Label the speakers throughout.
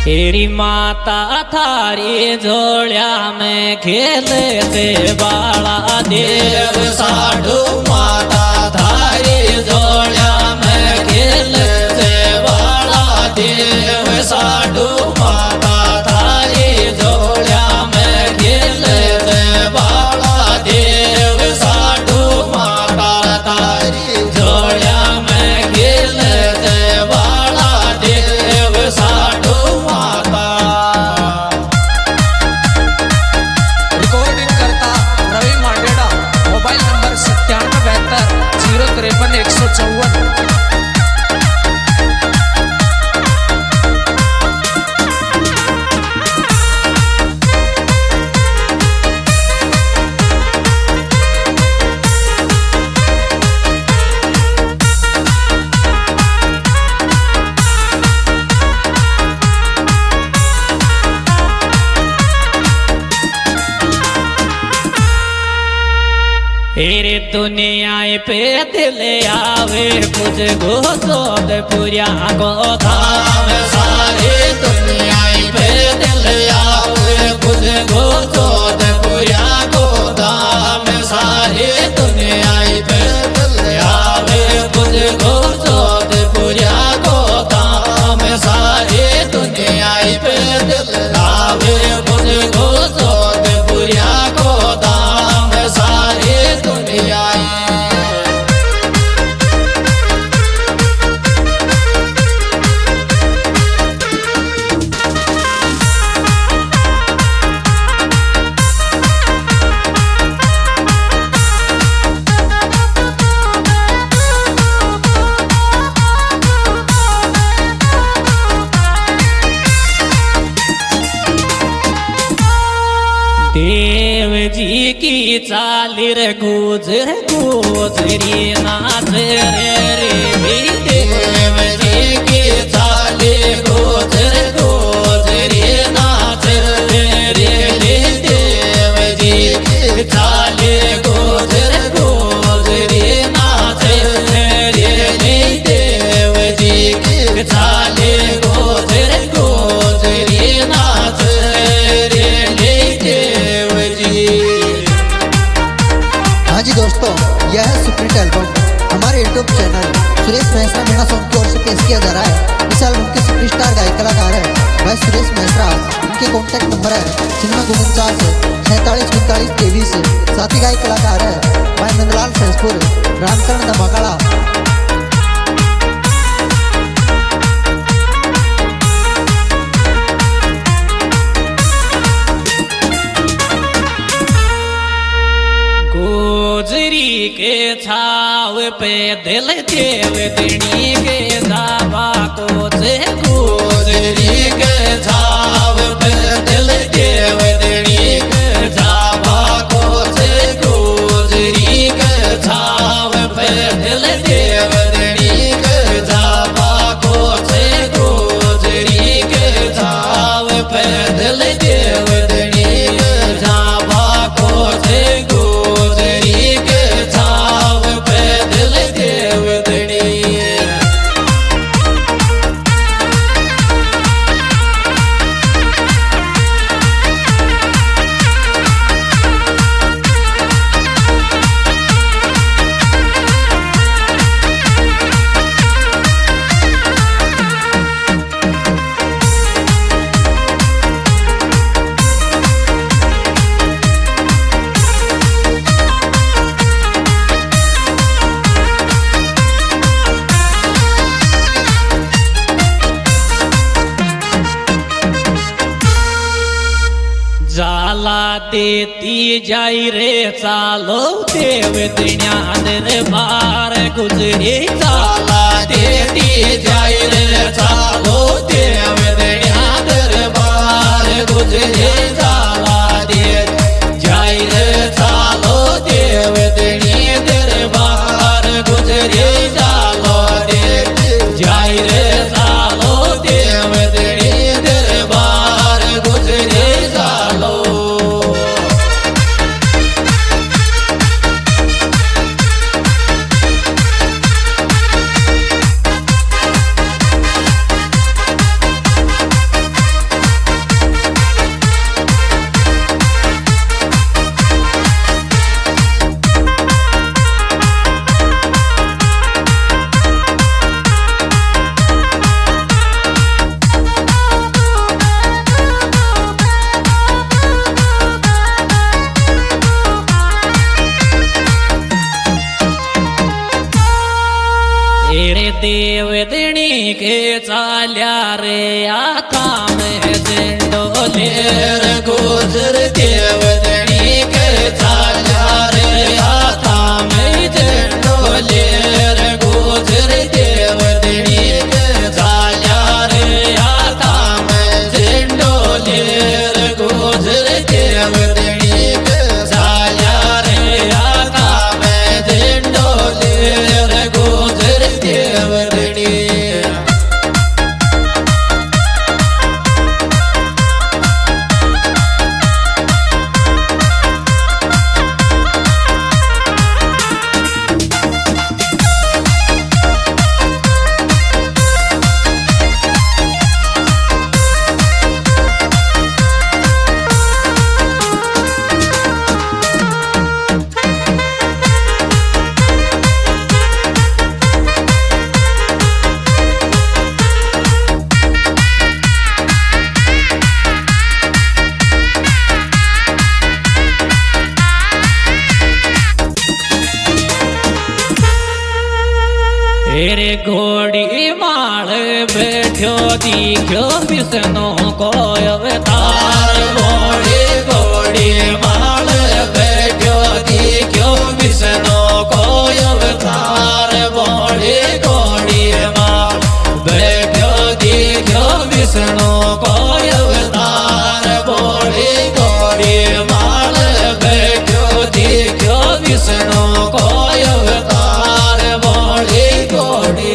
Speaker 1: तेरी माता थारी झोलिया में खेले ते बाला देव साधु माता थारी झोलिया में खेले ते बाला देव साधु माता थारी झोलिया में खेले ते बाला देव साधु माता थारी झोलिया में खेले ते बाला देव साधु
Speaker 2: रिकॉर्डिंग करता रवि मांडेड़ा, मोबाइल नंबर 9772 053 154।
Speaker 1: तेरे दुनिया पे दिल आवे कुछ गोद पुरिया को धाम सारे दुनिया पे दिल आवे कुछ गोद पुरिया को धाम सारे दुनिया पे दिल आवे कुछ गोद पुरिया को धाम सारे दुनिया पे दिल आवे कुछ गोद पुरिया को धाम सारे देव जी की चाली रे गुजर गुजरी नाच रे देव जी की चाली गुजर गुजरी नाच रे देव जी की चाली गुजर गुजरी नाच रे देव जी की चाली गुजर गुजरी नाच
Speaker 3: हाँ जी दोस्तों, यह है सुप्रीट एल्बम हमारे YouTube channel Suresh Mahasra Meena song की ओर से पेश किया जा रहा है। इस एल्बम के सुपरस्टार गायक कलाकार है भाई सुरेश महसरा। उनके कॉन्टैक्ट नंबर है 0949 47 45 23। साथी गायक कलाकार है भाई नंदलाल सहसपुर, रामकरण धमाकाड़ा।
Speaker 1: गोजरी के छाव पे दिल देव दणी के दावा को से गोजरी के छाव पे दिल देव दणी के दावा को से गोजरी के छाव पे दिल देव दणी के दावा को से गोजरी के छाव पे दिल देव दणी के दावा को से जाला देती जाई रे चालो देव दण्या दरबार गुजरे जाला देती जाई रे चालो देव दण्या दरबार गुजरे जाला दे जाई रे चालो देव दण्या दरबार गुजरे चालो दे जाई रे चालो देव दण्या दरबार गुजरे चाल्या रे आता में झेंडोलेर गोजर देवदणी के चाल्या रे आता में झेंडोलेर गोजर देवदणी के चाल्या रे आता में झेंडोलेर गोजर देवदणी के चाल्या रे आता में झेंडोलेर गोजर देवदणी। रे घोड़ी माल बैठो दिखो विष्णु को अवतार घोड़ी घोड़ी माल बैठो दिखो विष्णु को अवतार घोड़ी घोड़ी माल बैठो दिखो विष्णु को अवतार घोड़ी घोड़ी माल बैठो दिखो विष्णु को अवतार घोड़ी घोड़ी।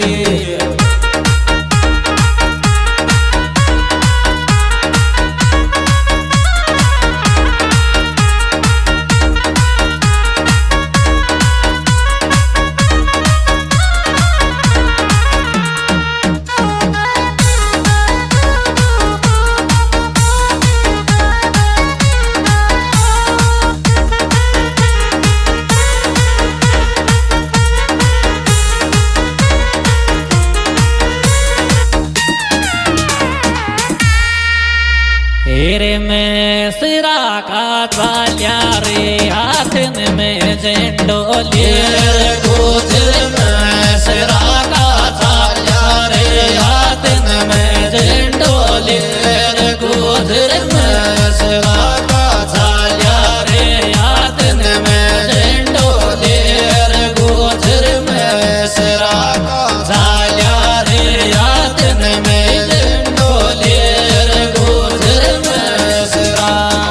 Speaker 1: रे में सिरा का चाल्या रे हाथन में झेंडोलेर गोजर में सिरा का चाल्या रे हाथन में झेंडोलेर गोजर में सिरा का चाल्या रे हाथन में झेंडोलेर गोजर में सिरा का चाल्या रे हाथन में झेंडोलेर गोजर में सिरा।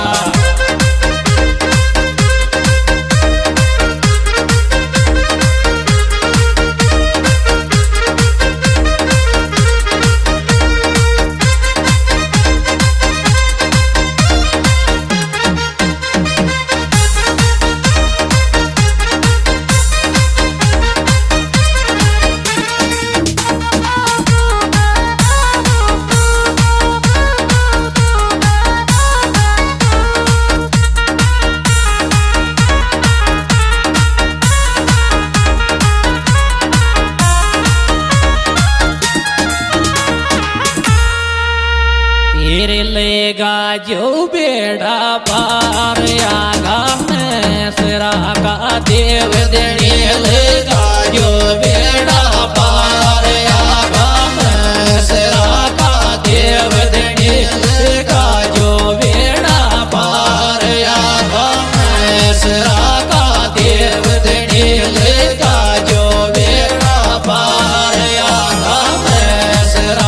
Speaker 1: लेगा जो बेड़ा पार आगा में सिरा का देव देने लेगा जो बेड़ा पार आगा में सिरा का देव देने लेगा जो बेड़ा पार आगा में सिरा का देव देने लेगा जो बेड़ा पार आगा में सिरा।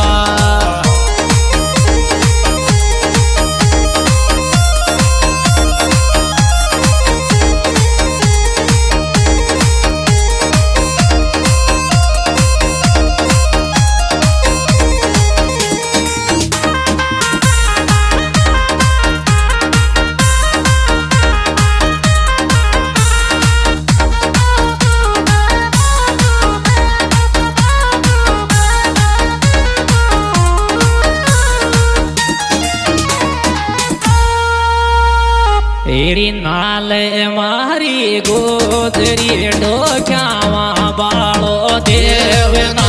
Speaker 1: तेरी नाल मारी गोदरी डोक्यावा बालो देव